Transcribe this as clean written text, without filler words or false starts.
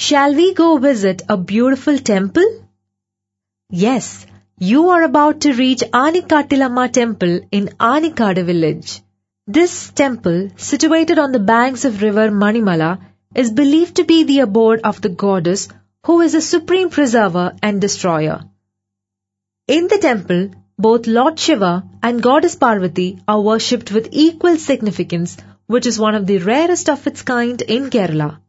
Shall we go visit a beautiful temple? Yes, you are about to reach Anikattilamma temple in Anikada village. This temple, situated on the banks of river Manimala, is believed to be the abode of the goddess who is the supreme preserver and destroyer. In the temple, both Lord Shiva and Goddess Parvati are worshipped with equal significance, which is one of the rarest of its kind in Kerala.